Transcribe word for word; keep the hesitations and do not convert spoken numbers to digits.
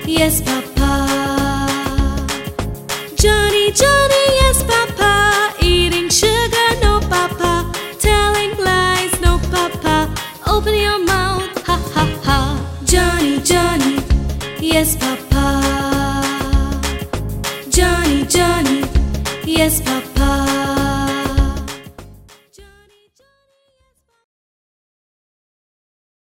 Yes, Papa. Johnny, Johnny, yes, Papa. Eating sugar, no, Papa. Telling lies, no, Papa. Open your mouth, ha, ha, ha. Johnny, Johnny, yes, Papa. Johnny, Johnny, yes, Papa.